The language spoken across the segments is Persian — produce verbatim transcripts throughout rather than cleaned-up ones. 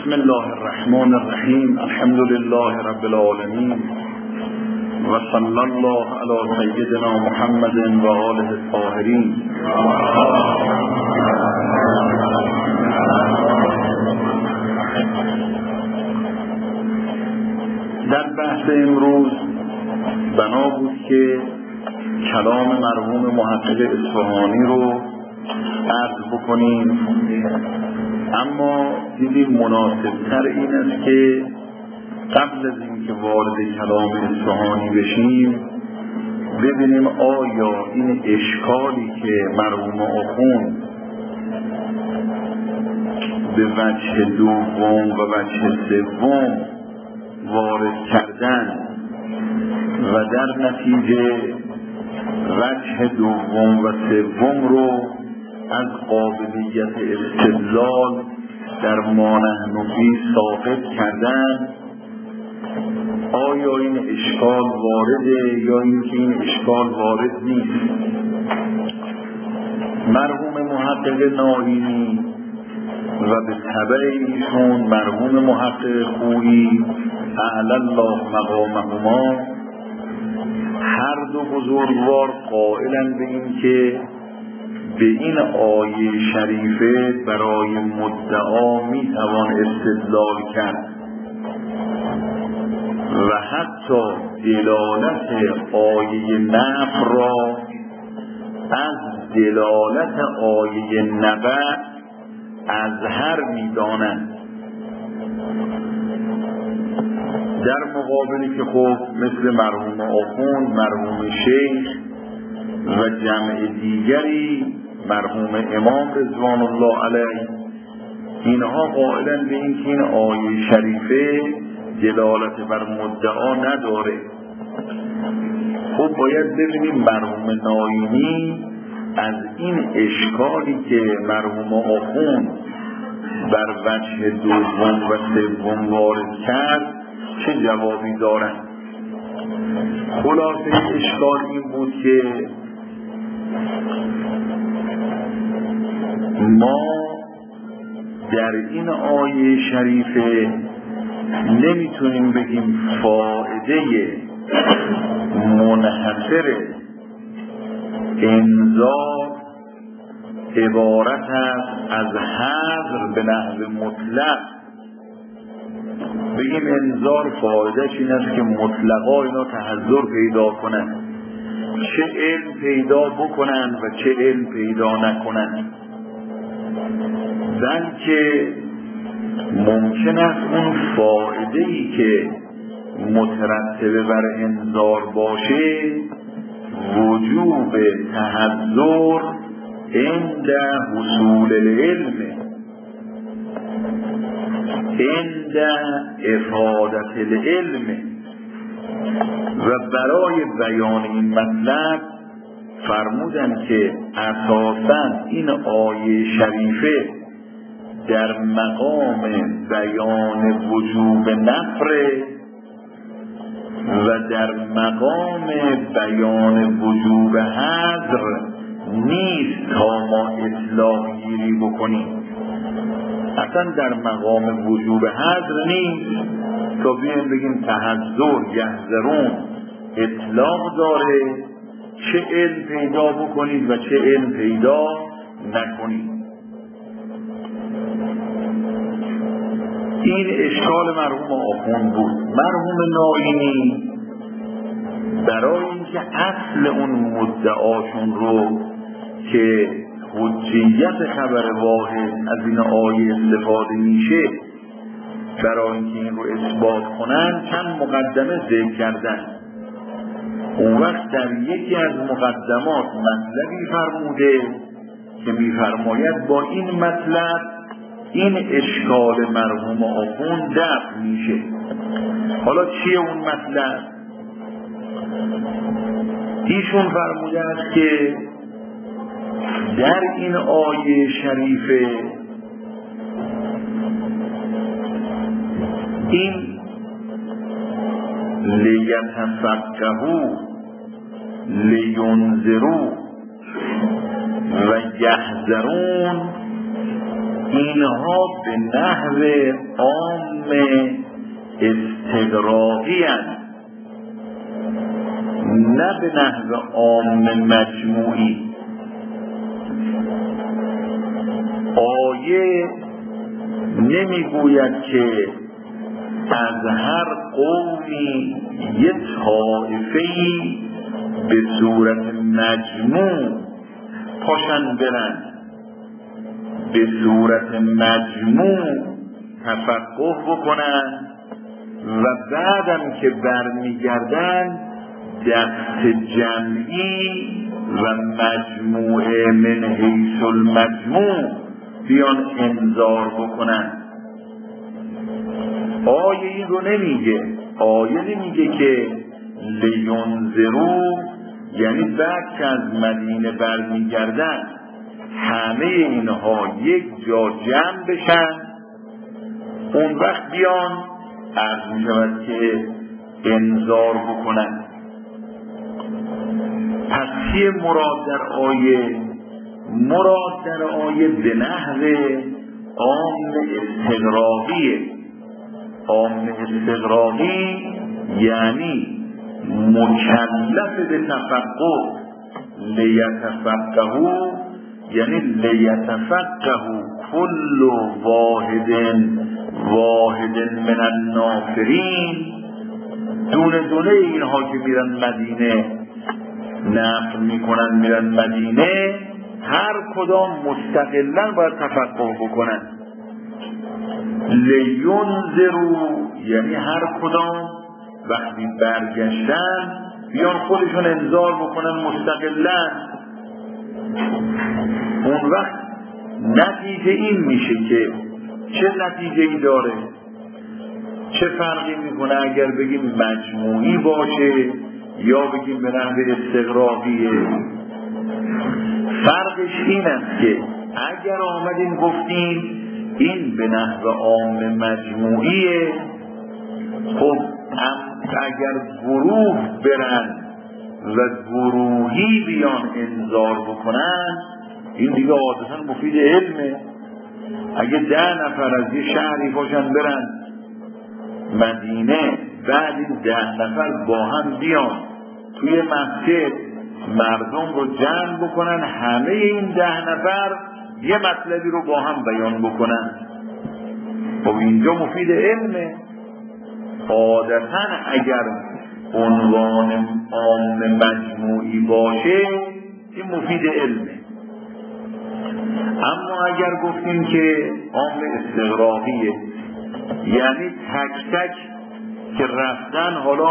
بسم الله الرحمن الرحیم. الحمد لله رب العالمین و صلی الله علی سیدنا محمد و آله الطاهرین. در بحث امروز بنا بود که کلام مرحوم محقق اصفهانی رو عرض بکنیم، اما دیدیم مناسبتر این است که قبل از اینکه وارد کلام اصفهانی بشیم ببینیم آیا این اشکالی که مرحوم آخوند به وجه دوم و وجه سوم وارد کردن و در نتیجه وجه دوم و سوم رو از قابلیت استدلال در ما نحن فیه ساقط کردن، آیا این اشکال وارده یا اینکه این اشکال وارد نیست؟ مرحوم محقق ناینی و به تبع ایشون مرحوم محقق خویی اعلی الله مقامهما هر دو بزرگوار قائلند به این که به این آیه شریفه برای مدعا میتوان استدلال کرد و حتی دلالت آیه نفی را از دلالت آیه نبع اظهر میدانند، در مقابلی که خب مثل مرحوم آخوند، مرحوم شیخ و جمع دیگری مرحوم امام رضوان الله علیه اینها قائلن به این که این آیه شریفه دلالت بر مدعا نداره. خب باید ببینیم مرحوم ناینی از این اشکالی که مرحوم آخوند بر وجه دوم و سوم وارد کرد چه جوابی دارن. خلاصه اشکال این بود که ما در این آیه شریفه نمیتونیم بگیم فائده منحصر انذار عبارت است از حذر به نحو مطلق، بگیم انذار فائدهش این است که مطلقا اینا تحذر پیدا کنن، چه علم پیدا بکنن و چه علم پیدا نکنن، بلکه ممکن است اون فائده‌ای که مترتب بر انذار باشه وجوب تحذر عند حصول العلم، عند افادت العلم. و برای بیان این مطلب فرمودن که اساساً این آیه شریفه در مقام بیان وجوب نفر و در مقام بیان وجوب حذر نیست تا ما اطلاق گیری بکنیم، اصلا در مقام وجوب حذر نیست تا بیایم بگیم تحذر یحذرون اطلاق داره، چه علم پیدا بکنید و چه علم پیدا نکنید. این اشکال مرحوم آخوند بود. مرحوم ناینی برای اینکه اصل اون مدعاشون رو که حجیت خبر واحد از این آیه استفاده میشه برای اینکه این رو اثبات کنن چند مقدمه ذکر کردن. اون وقت در یکی از مقدمات مطلبی فرموده که میفرماید با این مطلب این اشکال مرحوم آخوند دفع میشه. حالا چیه اون مطلب؟ ایشون فرموده است که در این آیه شریفه این لیتفقهوا لینذروا و یحذرون اینها به نحو عام استغراقی هست، نه به نحو عام مجموعی. آیه نمیگوید که از هر قومی یک طایفه‌ای به صورت مجموع پاشن برن، به صورت مجموع تفقه بکنن و بعدم که برمیگردن دست جمعی و مجموعه من حیث المجموع بیان انذار بکنن. آیه این رو نمیگه. آیه نمیگه که لینذرو یعنی بعد که از مدینه برمیگردن همه اینها یک جا جمع بشن، اون وقت بیان عرض می شود که انذار بکنن. پس چیه مراد در آیه؟ مراد در آیه به نحو عام استغراقیه. عام استغراقی یعنی مکلف به تفقه، لیتفقهو یعنی لیتفقهو کل واحد واحد من النافرین. دونه دونه اینها که میرن مدینه نفل میکنن میرن مدینه، هر کدام مستقلا باید تفقه بکنن. لینذرو یعنی هر کدام وقتی برگشتن بیان خودشون انذار بکنن مستقلا. اون وقت نتیجه این میشه که چه نتیجه ای داره؟ چه فرقی میکنه اگر بگیم مجموعی باشه یا بگیم به نحو استغراقیه؟ فرقش این است که اگر آمدیم گفتیم این به نحو عام مجموعیه، خب اگر گروه برن و گروهی بیان انذار بکنن این دیگه عادتا مفید علمه. اگه ده نفر از یه شهری باشن برن مدینه، بعد این ده نفر با هم بیان توی مسجد مردم رو جمع بکنن، همه این ده نفر یه مطلبی رو با هم بیان بکنن، خب اینجا مفید علمه. عادتا اگر عنوان عام مجموعی باشه این مفید علمه. اما اگر گفتیم که عام استغراقیه یعنی تک تک که رفتن حالا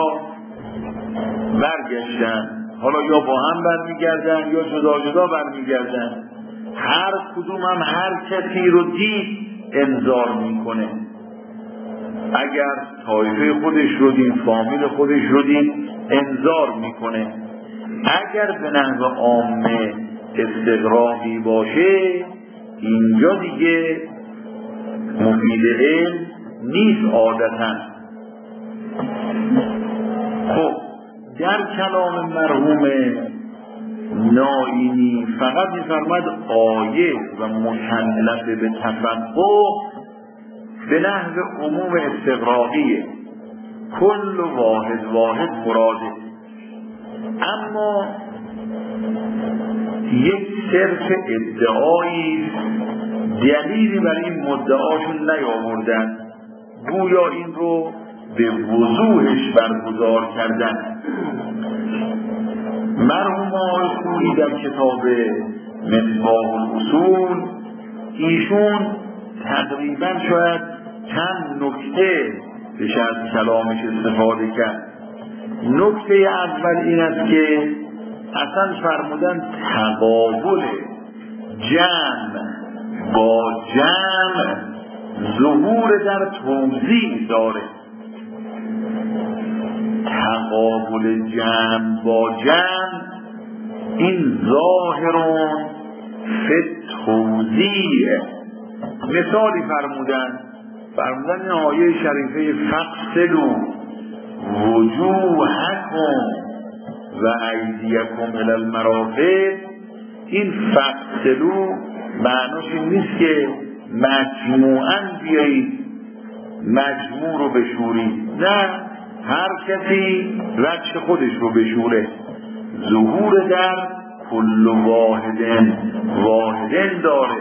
برگشتن، حالا یا با هم برمیگردن یا جدا جدا برمیگردن، هر کدوم هم هر کسی رو دید انذار میکنه. اگر طایفه خودش رو دید، فامیل خودش رو دید، انذار میکنه. اگر به نحو عام استغراقی باشه اینجا دیگه مفید علم نیست عادتا. خب در کلام مرحوم نائینی فقط می‌فرماید آیه و مکلف به تفقه به نحو عموم استغراقیه، کل واحد واحد مراده. اما یک صرف ادعایی دلیلی برای این مدعاشون نیاوردن، گویا این رو به وضوحش برگزار کردن. مرحوم آقای خویی در کتاب مصباح الاصول ایشون تقریبا شاید چند نکته بشه از کلامش استفاده کرد. نکته اول این است که اصلا فرمودن تقابل جمع با جمع ظهور در توضیح داره. تقابل جمع با جمع این ظاهرون فی توضیح. مثالی فرمودن فرمودن این آیه شریفه فقسلوا وجوهکم و ایدیکم الی المرافق، این فقسلوا معناش این نیست که مجموعاً بیایید مجموع رو بشورید، نه هر کسی وجه خودش رو بشوره. ظهور در کل واحدن واحدن داره.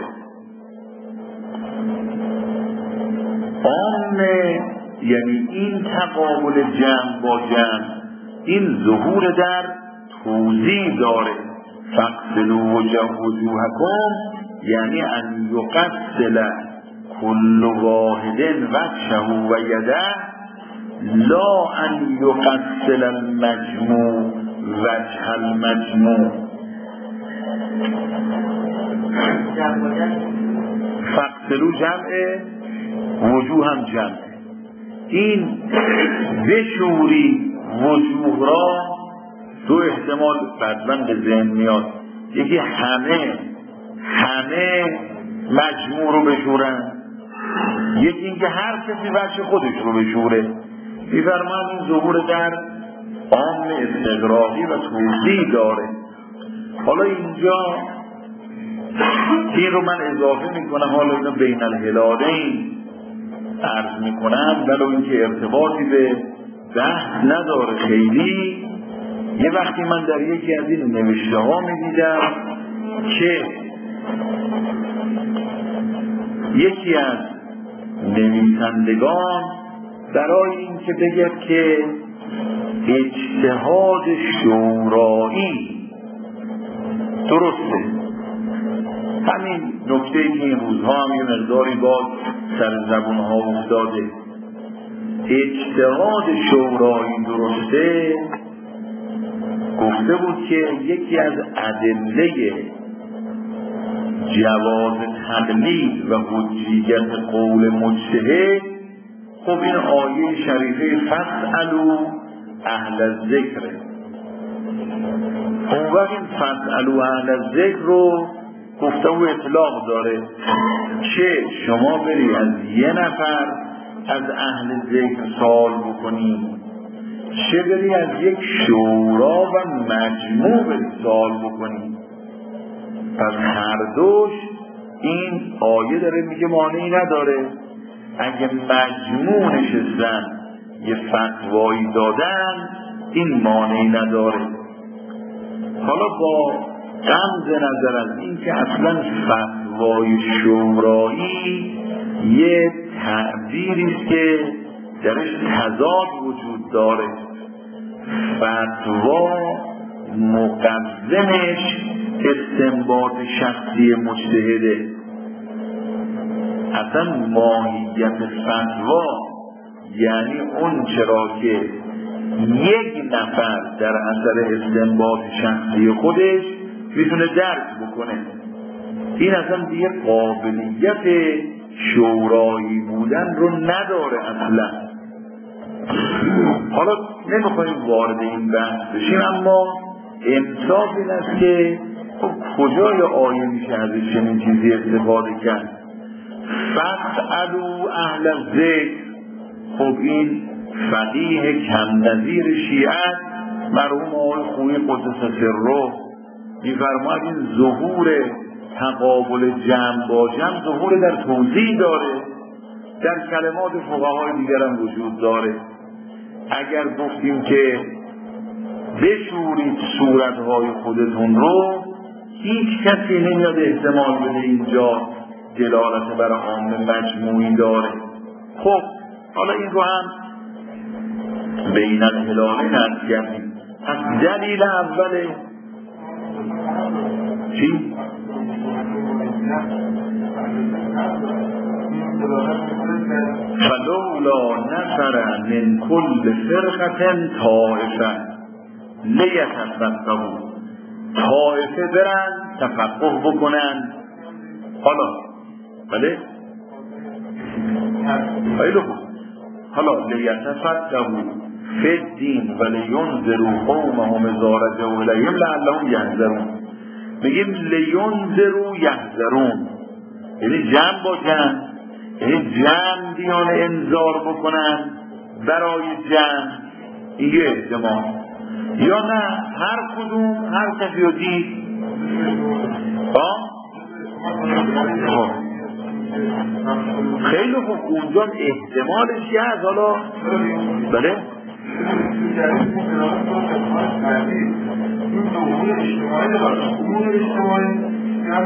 عامه یعنی این تقابل جمع با جمع، این ظهور در توزیع داره. فاغسلوا وجوهکم یعنی ان یغسل کل واحد وجهه و یده، لا ان یغسل المجموع وجه المجموع. فاغسلوا جمعه، وجوه هم جمعه. این بشوری وجوه را دو احتمال بعداً به ذهن میاد. یکی همه همه مجموع رو بشورن، یکی اینکه هر کسی وجه خودش رو بشوره. می‌فرماید این ظهور در عام استغراقی و توزیع داره. حالا اینجا این رو من اضافه میکنم، حالا اینو بین الهلالین عرض میکنم، ولو اینکه ارتباطی به بحث نداره خیلی. یه وقتی من در یکی از این نوشته ها میدیدم که یکی از نویسندگان برای این که بگه که اجتهاد شورایی درسته، همین نکته که این روزها هم یه مقداری باز سر زبون ها افتاده، اجتهاد شورایی درسته، گفته بود که یکی از ادله جواز تقلید و حجیت قول مجتهد خب این آیه شریفه فاسألوا اهل الذکر. اون وقت این فاسألوا اهل الذکر رو گفته و اطلاق داره که شما بری از یه نفر از اهل ذکر سوال بکنی، چه بری از یک شورا و مجموع بری سوال بکنی. پس هر دوش این آیه داره میگه مانعی نداره. اگه مجموع نشستن یه فتوایی دادن این مانعی نداره. حالا با غض نظر از این که اصلا فتوای شورایی یه تعبیریست که درش تضاد وجود داره. فتوا مقدمش استنباط شخصی مجتهده. اصلا ماهیت فتوا یعنی اون چرا که یک نفر در اثر استنباط شخصی خودش میتونه درک بکنه. این اصلا دیگه قابلیت شورایی بودن رو نداره اصلا. حالا نمیخوایم وارد این بحث بشیم، اما انصاف این است که خب کجای آیه میشه ازش چنین چیزی استفاده کرد؟ فاسألوا اهل الذکر. خب این فقیه کم نظیر شیعه مرحوم آقای خویی قدس سره میفرماید این ظهور تقابل جمع با جمع ظهور در توضیح داره، در کلمات فقهای دیگر هم وجود داره. اگر گفتیم که بشورید صورتهای خودتون رو، هیچ کسی نمیاد احتمال بده اینجا دلالت بر عام مجموعی داره. خب حالا این رو هم بین الهلالین عرض کردیم. از دلیل اوله چی؟ فلولا نفر من کل فرقة طائفه لیتفقهوا. طائفه برن تفقه بکنن. حالا بله خیلی خوب. حالا لیتفقهوا فی الدین و لینذروا قومهم اذا رجعوا الیهم لعلهم یحذرون. میگیم لینذروا یحذرون یعنی جمع با جمع، یعنی جمع بیان انذار بکنن برای جمع. این یه احتمال. یا نه هر کدوم هر کسی رو دید. خیلی خوب اونجا احتمالش یه از حالا بله این امور اجتماعی دارد امور اجتماعی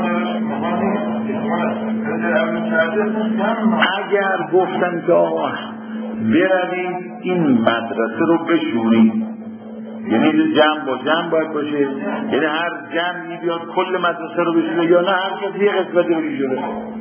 اگر گفتم که آقا برویم این مدرسه رو بشوریم، یعنی جمع با جمع باید باشه، یعنی هر جمعی بیاد کل مدرسه رو بشوره یا نه هر کسی یه قسمتی رو بشوره.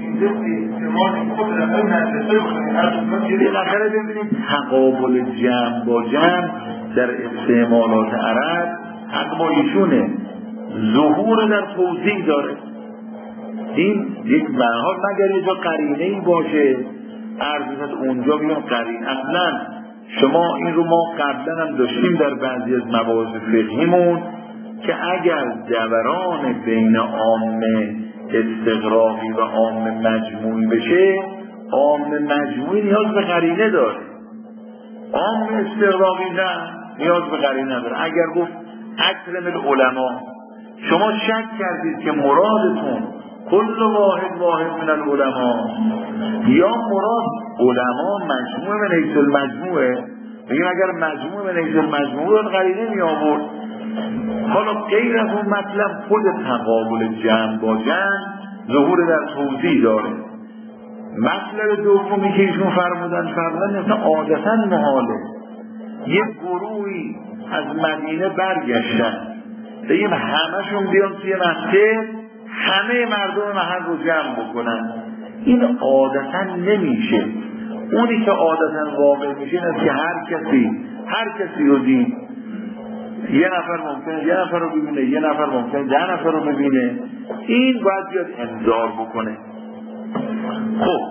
بالاخره ببینید تقابل جمع با جمع در استعمالات عرب حق با ایشونه، ظهور در توضیح داره. این یک منحال مگر یه جا قرینه‌ای باشه عرضت اونجا بیان قرین. اصلا شما این رو ما قبلا هم داشتیم در بعضی از مباحث فقهیمون که اگر دوران بین عامه استغراقی و عامه مجموعی بشه، عامه مجموعی نیاز به قرینه داره، عامه استغراقی نه نیاز به قرینه نداره. اگر گفت اکرم العلماء، شما شک کردید که مرادتون کل واحد واحد من العلماء یا مراد علماء مجموعه من حیث المجموعه، بگیم اگر مجموعه من حیث المجموعه قرینه می آورد. حالا غیر از اون مطلب خود تقابل جمع با جمع ظهور در توضیح داره. مطلب دومی که ایشون فرمودن فرمودن مثلا عادتا محاله یک گروهی از مدینه برگشتن بگیم همشون بیان توی مسجد همه مردم محل رو جمع بکنن، این عادتا نمیشه. اونی که عادتا واقع میشه اینه که هر کسی هر کسی رو دید، یه نفر ممکنه یه نفر رو ببینه، یه نفر ممکنه ده نفر رو ببینه، این باید بیاد انذار بکنه. خب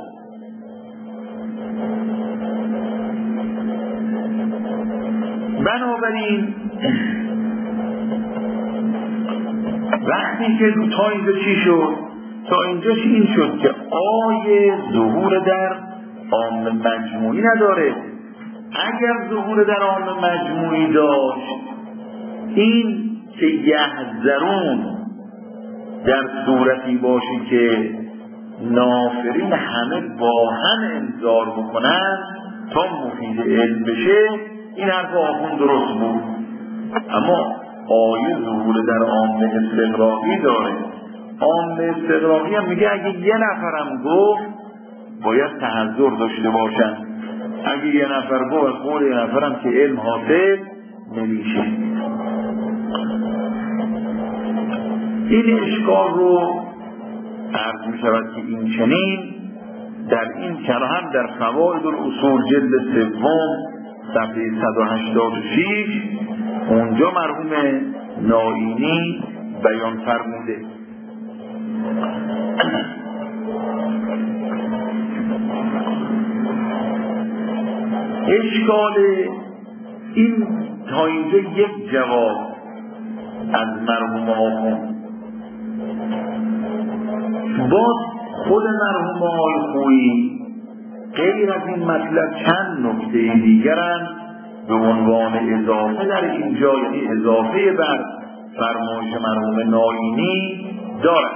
بنابراین وقتی که تا اینجا چی شد؟ تا اینجا این شد که آیه ظهور در عام مجموعی نداره. اگر ظهور در عام مجموعی داشت، این که یحذرون در صورتی باشی که نافرین همه با هم انذار بکنن تا مفید علم بشه، این حرف آخون درست بود. اما آیه ظهور در عام استغراقی داره. عام استغراقی هم میگه اگه یه نفرم گفت باید تحذر داشته باشن، اگه یه نفر گفت قول یه نفرم که علم حاصل نمیشه. این اشکال رو عرض می شود که این چنین در این کلام در فواید الاصول جلد سوم صفحه صد و هشتاد و شش اونجا مرحوم نائینی بیان فرموده. اشکال این تا اینجا یک جواب از مرحوم آخوند. باز خود مرحوم آقای خویی غیر از این مطلب چند نکته دیگرن به عنوان اضافه در اینجا، یعنی اضافه بر فرمایش مرحوم نائینی دارد.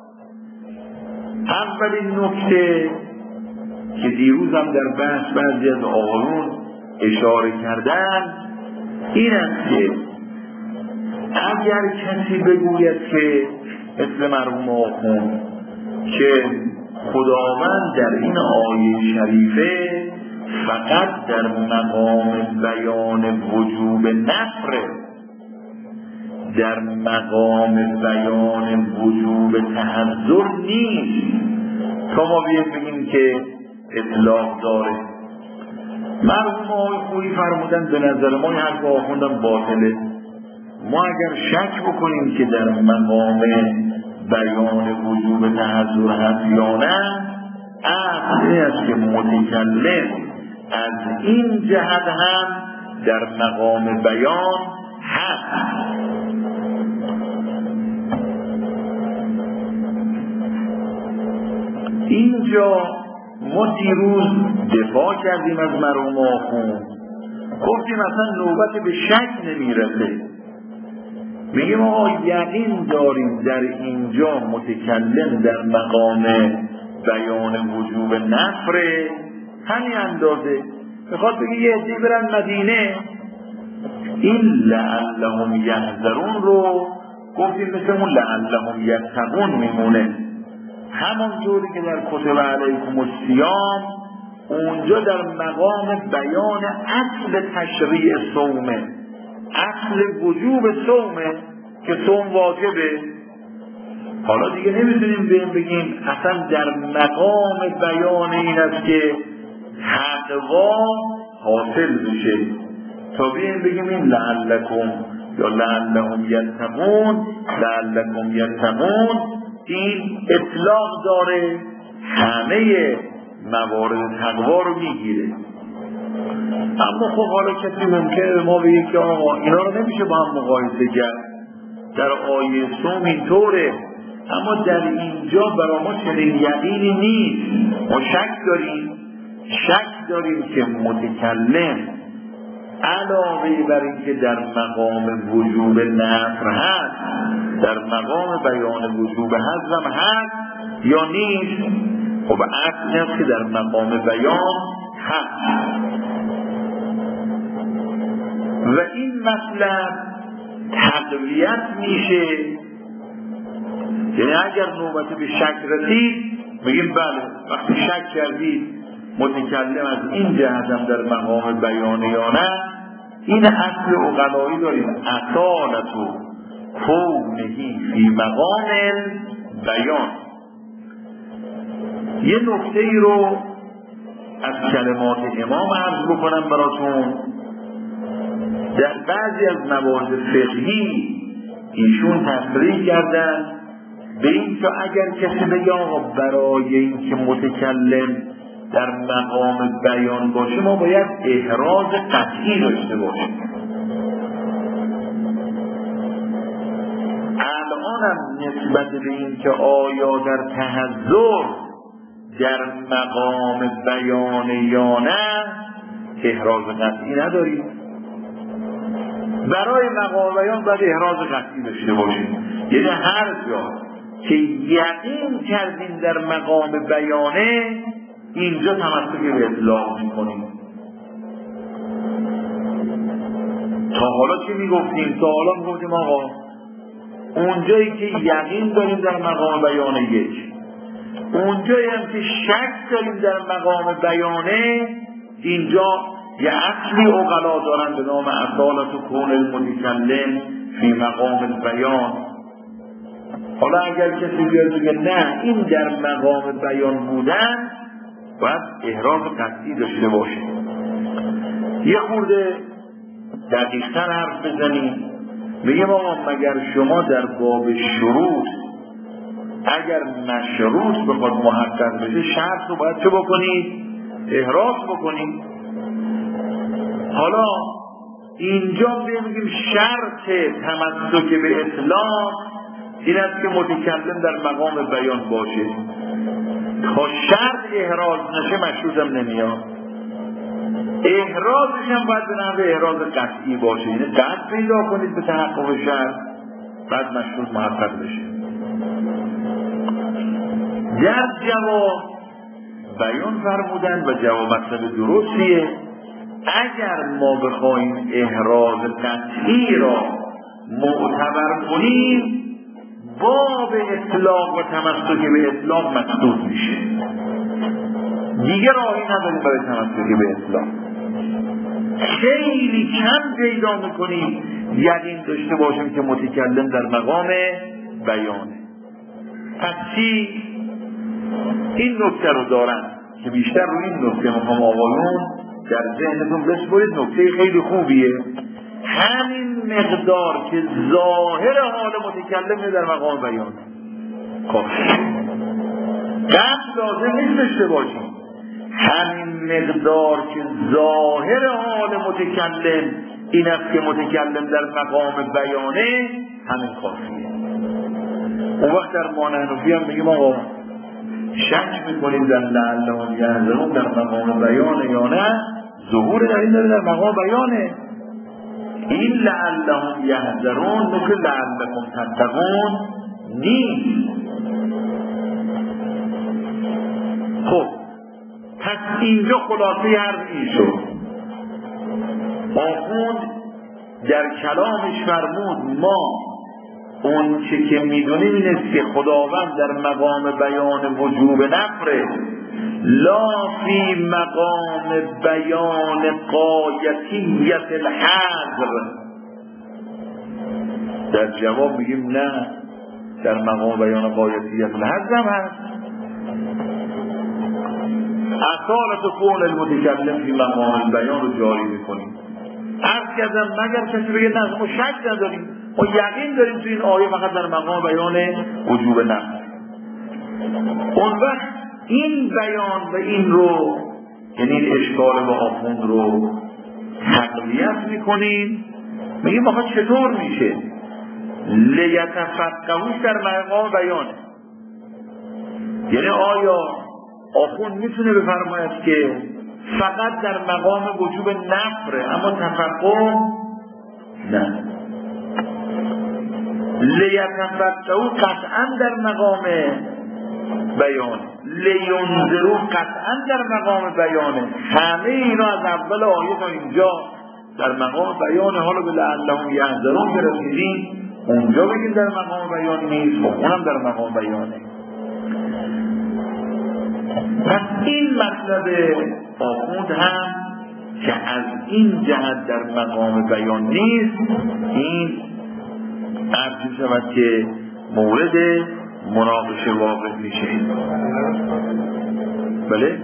اولین نکته که دیروز هم در بحث بعضی از آقایون اشاره کردن این است که اگر کسی بگوید که مثل مرحوم آخوند که خداوند در این آیه شریفه فقط در مقام بیان وجوب نفر، در مقام بیان وجوب تحذر نیست تا ما بیاییم بگیم که اطلاق داره. مرحوم آقای خویی فرمودن به نظر ما این حرف آخوندن باطله. ما اگر شک بکنیم که در مقام بیان وجوب تحذر هست یا نه، اصل این است که متکلم از این جهت هم در مقام بیان هست. اینجا ما دیروز دفاع کردیم از مرحوم آخوند، گفتیم اصلا نوبت به شک نمیرسه. میگیم آقا یقین داریم در اینجا متکلم در مقام بیان وجوب نفره، همین اندازه. میخواد بگه یه عده‌ای برن مدینه، این لعلهم یحذرون رو گفتیم مثل اون لعلهم یتقون میمونه. همون جوری که در کتب علیکم الصیام اونجا در مقام بیان اصل تشریع صومه، اصل وجوب صومه که صوم واجبه. حالا دیگه نمیتونیم بهم بگیم اصلا در مقام بیان این است که تقوا حاصل بشه تا بیم بگیم این لعلکم یا لعلهم یتقون، لعلکم یتقون این اطلاق داره، همه موارد تقوا رو میگیره. اما خب حالا کسی ممکنه به ما بگه که آقا اینا رو نمیشه با هم مقایسه کرد، در آیه صوم اینطوره اما در اینجا برای ما چنین یقینی نیست. ما شک داریم شک داریم که متکلم علاوه بر این که در مقام وجوب نفر هست در مقام بیان وجوب حزم هست یا نیست. خب اصل هست که در مقام بیان هست و این مطلب تقویت میشه. یعنی اگر نوبت به شک رسید بگیم بله وقتی شک کردید متکلم از این جهتم در مقام بیان یا نه، این اصل عقلایی داریم اصالت و کونهی فی مقام بیان. یه نکته ای رو از کلمات امام عرض بکنم براتون. در بعضی از موارد فقهی ایشون تصریح کردن به این که اگر کسی بگه آقا برای این که متکلم در مقام بیان باشه ما باید احراز قطعی داشته باشیم. الانم نسبت به این که آیا در تحضر در مقام بیان یا نه احراز قطعی نداریم. برای مقام بیان باید احراز قطعی داشته باشیم. یعنی هر جا که یقین کردیم در مقام بیانه اینجا تمسک به اطلاق میکنیم. تا حالا چی میگفتیم؟ تا حالا میگفتیم آقا اونجایی که یقین داریم در مقام بیانه یک، اونجایی هم که شک داریم در مقام بیانه، اینجا یه اصلی عقلا دارن به نام اصالت و کون المتکلم فی مقام البیان. حالا اگر کسی بیاد بگه نه این در مقام بیان بودن باید احراز قطعی داشته باشه، یه خورده دقیق‌تر حرف بزنیم بگیم آقا مگر شما در باب شروط اگر مشروط بخواد محقق بشه شرط رو باید چه بکنید؟ احراز بکنید. حالا اینجا بگیم شرط تمسک به اطلاق این است که متکلم در مقام بیان باشه. تا شرط احراز نشه مشروط هم نمیاد. احرازش هم باید به نحو احراز قطعی باشه، یعنی قطع پیدا کنید به تحقق شرط بعد مشروط محقق بشه. در جواب بیان فرمودن و جواب مطلب درستیه. اگر ما بخوایم احراز قطعی را معتبر کنیم باب اطلاق و تمسک به اطلاق مسدود میشه، دیگه راهی نداریم برای تمسک به اطلاق. خیلی کم پیدا میکنیم یقین داشته باشیم که متکلم در مقام بیانه. پس چی؟ این نکته رو دارن که بیشتر روی این نکته میخوام آقایون در ذهنتون بسپرید. نکته خیلی خوبیه. همین مقدار که ظاهر حال متکلم در مقام بیان کافی، قصد لازم نیست داشته باشیم. همین مقدار که ظاهر حال متکلم این است که متکلم در مقام بیانه همین کافیه. اون وقت در مانحنفی هم میگیم آقا شک میکنیم در لعلهم یحذرون در مقام بیانه یا نه، ظهور در این داره در مقام بیانه. این لعلهم یحذرون مثل لعلکم تتقون نیست. خب پس اینجا خلاصه حرف این شد. آخوند در کلامش فرمود ما اون چه که میدونیم این است که خداوند در مقام بیان وجوب نفره لا فی مقام بیان قایتیت الحذر. در جواب میگیم نه، در مقام بیان قایتیت الحذر هم هست. اصالت قول المتکلم فی مقام بیان رو جاری میکنیم. عرض کردم مگر کسی بگه نه ما شک نداریم، ما یقین داریم تو این آیه فقط در مقام بیان وجوب نفر. اون وقت این بیان و این رو یعنی این اشکال با آخوند رو تقویت میکنیم، میگیم آخه چطور میشه لیتفقهوش در مقام بیانه. یعنی آیا آخوند میتونه بفرماید که فقط در مقام وجوب نفره اما تفقه نه؟ لیتفقهو قطعا در مقام بیان، لینذرو قطعا در مقام بیانه. همه اینا از اول آیه تا اینجا در مقام بیانه. حالا به لعلهم یحذرون که رسیدیم اونجا بگیم در مقام بیان نیست، خب اونم در مقام بیانه. پس این مطلب آخوند هم که از این جهت در مقام بیان نیست، این عرض می شود که مورد مناقشه واقع میشه. بله؟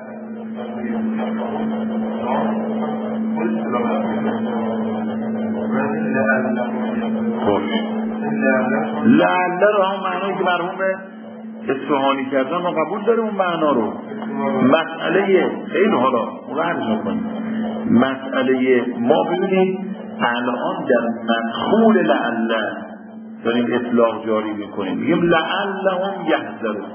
خوش لعله رو هم معنی که مرحوم اصفهانی کردن ما قبول داریم اون معنا رو. مسئله خیلی حالا اون رو عرض میکنیم. مسئله ما ببینید الان در مدخول لعله داریم اطلاق جاری میکنیم، میگیم لعلهم یحذرون.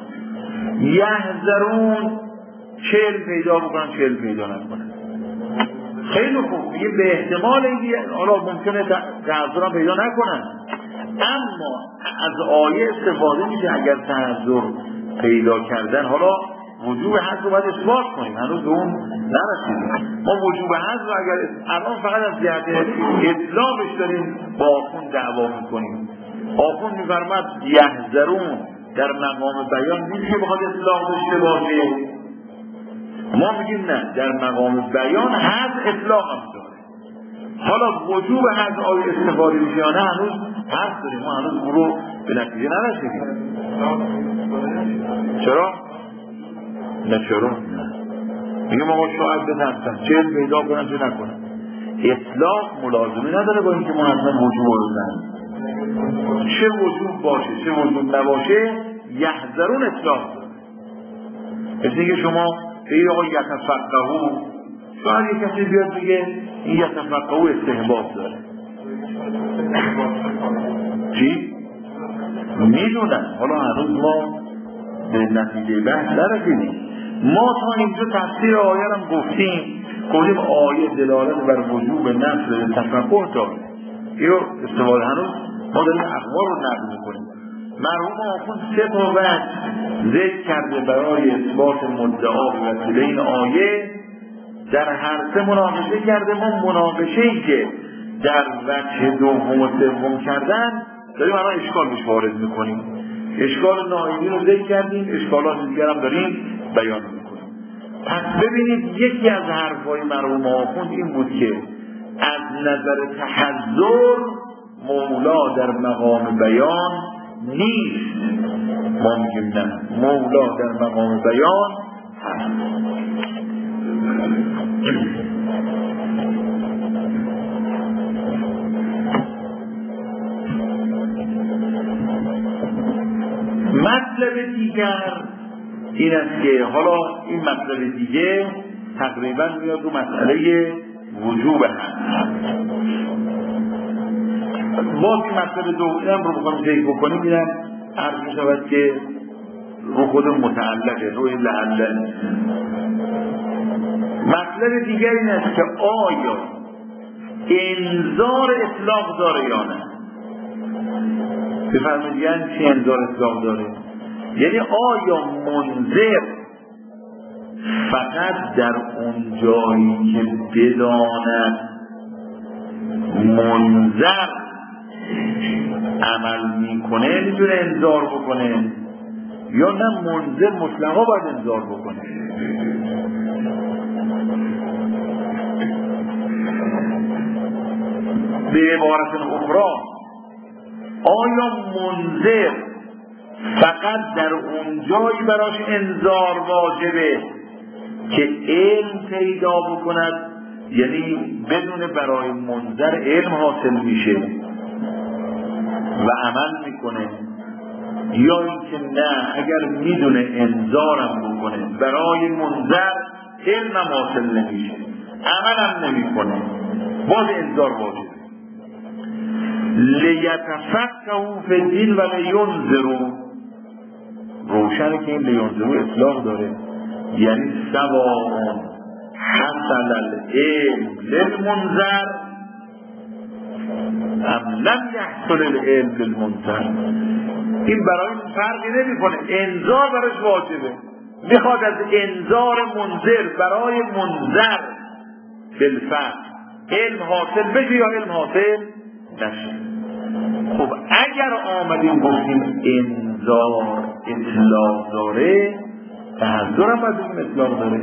یحذرون چهل پیدا بکنن چهل پیدا نکنن. خیلی خوب، میگیم به احتمال اینکه حالا ممکنه تعذر پیدا نکنن، اما از آیه استفاده میشه اگر تعذر پیدا کردن. حالا وجوب حذف رو باید اثبات کنیم، هنوز به اون نرسیدیم. ما وجوب حذف رو اگر الان فقط از جهت اطلاقش داریم با آخوند دعوا میکنیم. آخوند میفرماد یحذرون در مقام بیان نمیشه بخواد اطلاق داشته باشه. ما میگیم نه، در مقام بیان حذف اطلاق هم داره. حالا وجوب حذف آیه استفاده میشه یا نه هنوز حرف داریم، ما هنوز برو به نتیجه نرسیدیم. چرا؟ نه چرا؟ نه میگه ما شاید بترسن چهل پیدا کنن چه نکنن. اطلاق ملازمه نداره با اینکه ما اصلا وجوب رو بزنیم. چه وجوب باشه چه وجوب نباشه یحذرون اطلاق داره. مثل اینکه شما بگید آقا یتفقهو، شاید یک کسی بیاد بگه این یتفقهو استحباب داره. چی؟ میدونم، حالا هنوز ما به نتیجه بحث نرسیدیم. ما تا اینجا تفسیر آیه هم گفتیم، گفتیم آیه دلالت بر وجوب نفس تفقه داره. اینو استفاده هنوز ما داریم اخبار رو نقل میکنیم. مرحوم آخوند سه تا وجه ذکر کرده برای اثبات مدعا به وسیله این آیه. در هر سه مناقشه کرده. ما مناقشه‌ای که در وجه دوم و سوم کردن داریم الان اشکال بهش وارد میکنیم. اشکال نائینی رو ذکر کردیم، اشکالات دیگر هم داریم بیان میکنیم. پس ببینید یکی از حرفای مرحوم آخوند این بود که از نظر تحذر مولا در مقام بیان نیست. ما میگیم نه، مولا در مقام بیان هست. مطلب دیگر این است که حالا این مطلب دیگه تقریبا میاد رو مسئله وجوب هست. باز این مطلب دومی هم رو بخوایم ذکر بکنیم اینم عرض می شود که رو خود متعلقه، روی لعله. مطلب دیگر این است که آیا انذار اطلاق داره یا نه؟ بفرمایید یعنی چی انذار اطلاق داره؟ یعنی آیا منذر فقط در اون جایی که بداند منذر عمل میکنه میتونه انذار بکنه، یا نه منذر مطلقا باید انذار بکنه. به عبارت اخرى، آیا منذر فقط در اون جایی براش انذار واجبه که علم پیدا بکند، یعنی بدون برای منذر علم حاصل میشه و عمل میکنه، یا اینکه نه اگر میدونه انذارم بکنه برای منذر علمم حاصل نمیشه عملم نمیکنه باز انذار واجبه. لیتفقهوا فی الدین و لینذروا، روشنه که این لینذروا اطلاق داره، یعنی سواء حصل العلم للمنذر ام لم یحصل العلم للمنذر. این برای فرقی نمیکنه، انذار براش واجبه، میخواد از انذار منذر برای منذر بالفعل علم حاصل بشه یا علم حاصل نشه. خب اگر آمدیم گفتیم انذار اطلاق داره، تحذر هم باید بگیم اطلاق داره،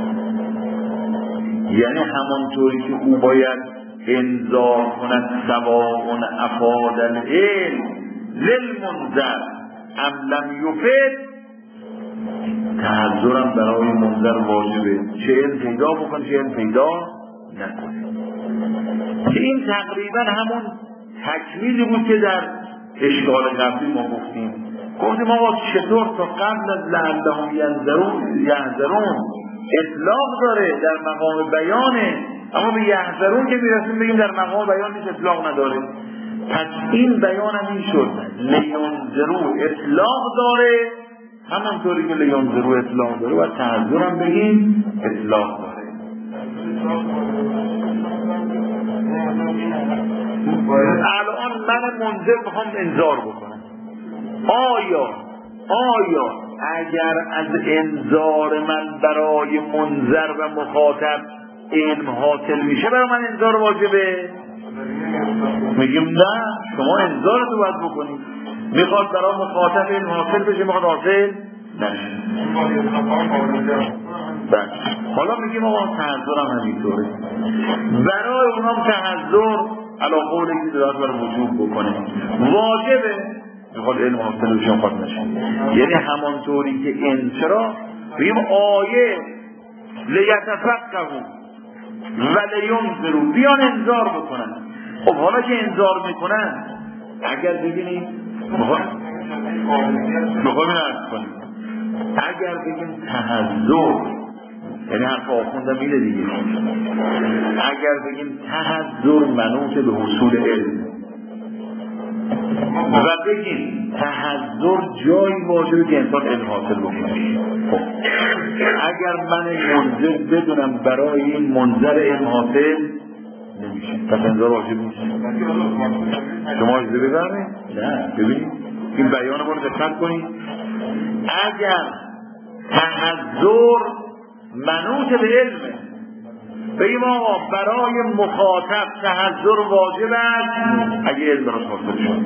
یعنی همانطوری که او باید انذار کند سواء افاد العلم للمنذر ام لم یفد، تحذرم برای منذر واجبه، چه علم پیدا بکن چه علم پیدا نکنه. که این تقریبا همون تکمیلی بود که در اشکال قبلی ما گفتیم. گفتیم آقا چطور تا قبل از لعلهم یحذرون اطلاق داره در مقام بیانه، اما به یحذرون که میرسیم بگیم در مقام بیان نیست اطلاق نداره. پس این بیان هم این شد لینذروا اطلاق داره، همانطوری که لینذروا اطلاق داره و تحذر هم بگیم اطلاق داره. الان من منذر بخوام انذار بکنم، آیا آیا اگر از انذار من برای منذر و مخاطب علم حاصل میشه برای من انذار واجبه؟ میگیم نه، شما انذارتو باید بکنید، میخواد برای مخاطب علم حاصل بشه میخواد حاصل نشه. بله حالا میگیم آقا تحذر هم همینطوره، برای اونام تحذر علا قولی که دارد برای وجوب بکنه واجبه، میخواد علم حاصل بشه میخواد نشه. یعنی همانطوری که انچرا بگیم آیه لیتفقهوا و لینذروا بیان انذار بکنن. خب حالا که انذار میکنن اگر ببینید بخواهیم نرد کنیم، اگر بگیم تحذر یعنی حرف آخوندم اینه دیگه، اگر بگیم تحذر منوط به حصول علم و بگیم تحذر جایی واجبه که انسان علم حاصل بکنه، خب اگر من منذر بدونم برای این منذر علم حاصل نمیشه پس انذار واجب نیست. شما اجازه ببرمید؟ نه ببینید این بیان ما رو دقت کنید. اگر تحذر منوط به علمه بگیم آقا برای مخاطب تحذر واجب است اگه علم براش حاصل شد،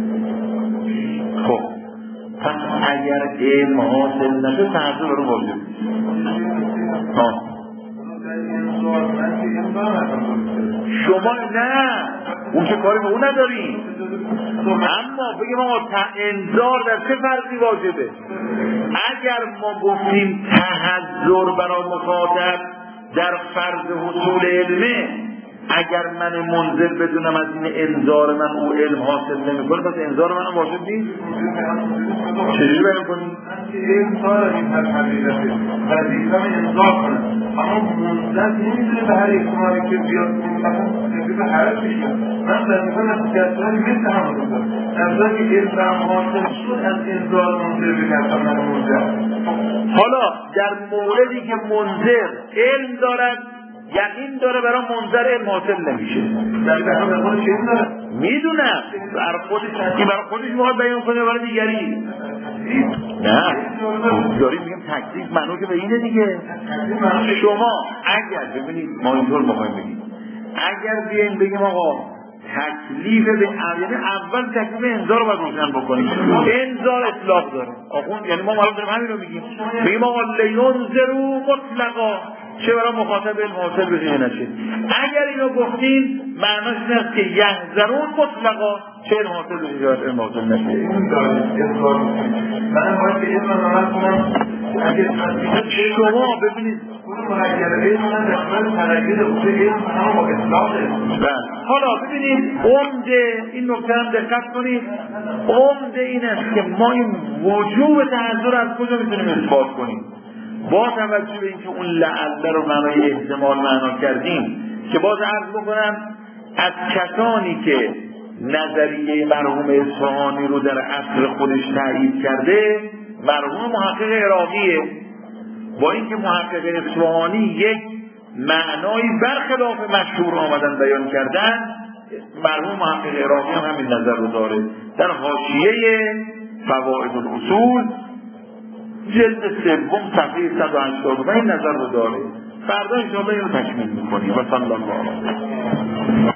خب پس اگر علم حاصل نشه تحذر برای واجب ها شما نه اون که کاری به اون نداری، اما بگیم آقا انذار در چه فرضی واجبه؟ اگر ما گفتیم تحذر برای مخاطب در فرض حصول علمه، اگر من منذر بدونم از این انذار من او علم حاصل نمیکنه پس انذار من واجب نیست. چجوری بیان کنیم؟ انذار این هر حقیقته وظیفه انذار کنه، اما منذر نمیدونه به هر احتمالی که بیاد مثلا به هر بشه من وظیفه نتیجه‌گیری مثل هم بکنم در صورتی که علم حاصل شد از انذار منذر بگردم من منذر. حالا در موردی که منذر علم دارد یقین داره برای منذر علم حاصل نمیشه، در برای خودش علم داره میدونم برای خودش این برای خودش میخواد بیان کنه برای دیگری نه داریم میگم تکلیف منو که به اینه دیگه. شما اگر ببینید ما اینطور میخوایم بگیم اگر بیایم بگیم آقا تکلیف به یعنی اول تکلیف انذار رو باید روشن بکنیم. انذار اطلاق داره آخون، یعنی ما معلوم داریم همین رو میگیم بگیم آقا لینذروا مطلقا چه برای مخاطب المحاصل بزنه نشه. اگر اینو گفتیم معناش این است که یحذرون مطلقا چه المحاصل المحاصل نشه. من باید به این منظر کنم شما ببینید حالا ببینید عمده این نکته هم دقت کنید، عمده این است که ما این وجوب تحذر از کجا میتونیم اثبات کنیم؟ با توجه به اینکه اون لعله رو معنای احتمال معنا کردیم که باز عرض بکنم از کسانی که نظریه مرحوم اصفهانی رو در اصل خودش تایید کرده مرحوم محقق عراقیه، با اینکه محقق اصفهانی یک معنایی برخلاف مشهور آمدن بیان کردن، مرحوم محقق عراقی هم همین نظر رو داره. در حاشیه فوائد الاصول جلد سوم صفحه صد و هشتاد و پنج این نظر رو داره. فردا ان شاء الله اینو تکمیل می‌کنیم و صلی الله علیه و